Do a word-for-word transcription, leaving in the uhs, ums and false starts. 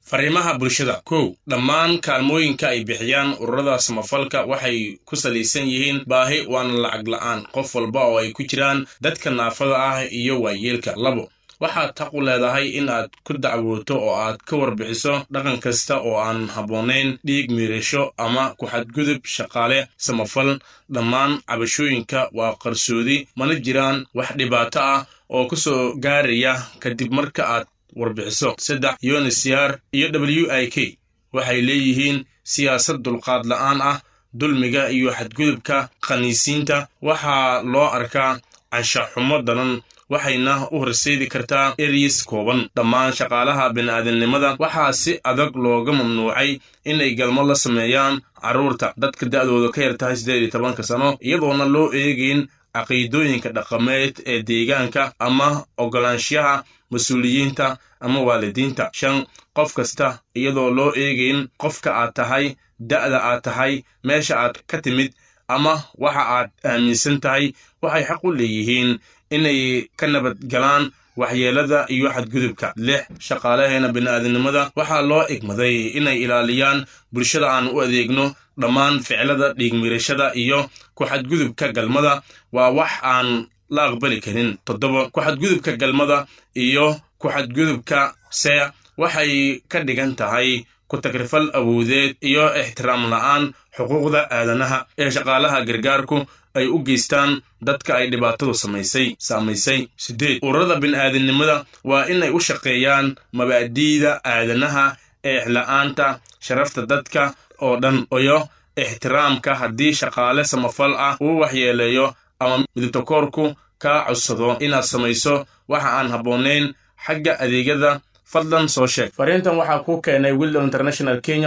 fariimaha bulshada. kow dhammaan kaalmooyinka ay bixiyaan ururada samafalka waxay ku salaysan yihiin baahi waana lacag la'aan qof walba oo ay ku jiraan dadka naafada ah iyo waayeelka. labo waxaad xaq u leedahay in aad ku dacwooto oo aad ka warbixiso dhaqan kasta oo aan habboonayn, dhiig miirasho ama ku xadgudub shaqaale samafal. dhammaan cabashooyinka waa qarsoodi, mana jiraan wax dhibaato ah oo ku soo gaaraya kadib marka aad warbixiso. saddex U N H C R iyo W I K waxay leeyihiin siyaasad dulqaad la'aan ah. dulmiga iyo xadgudubka khaniisiinta waxaa loo arkaa anshax xumo daran, waxayna u horseedi kartaa eryis kooban. dhammaan shaqaalaha bini'aadanimada waxaa si adag looga mamnuucay inay galmo la sameeyaan carruurta dadka da'dooda ka yar tahay siddeed iyo tobanka sano, iyadoona loo eegayn caqiidooyinka dhaqameed ee deegaanka ama ogolaanshaha mas-uuliyiinta ama waalidiinta. shan qof kasta iyadoo loo eegayn qofka aad tahay, da'da aad tahay, meesha aad ka timid ama waxa aad aaminsan tahay, waxay xaq u leeyihiin inay ka nabadgalaan waxyeelada iyo xadgudubka. lix shaqaalaheena bini'aadanimada waxaa loo igmaday inay ilaaliyaan bulshada aan u adeegno. dhammaan ficilada dhiigmiirashada iyo ku xadgudubka galmada waa wax aan la aqbali karin. toddoba ku xadgudubka galmada iyo ku xadgudubka see waxay ka dhigan tahay ku tagrifal awoodeed iyo ixtiraam la'aan xuquuqda aadanaha ee shaqaalaha gargaarku ay u geystaan dadka ay dhibaatadu samaysay saamaysay. siddeed ururada bini'aadanimada waa inay u shaqeeyaan mabaadi'da aadanaha ee la'aanta sharafta dadka oo dhan iyo ixtiraamka. haddii shaqaale samafal ah uu waxyeeleeyo ama midabtakoorku kaa codsado inaad samayso waxa aan habboonayn xagga adeegyada, fadlan soo sheeg. fariintan waxaa ku keenay Willow International Kenya.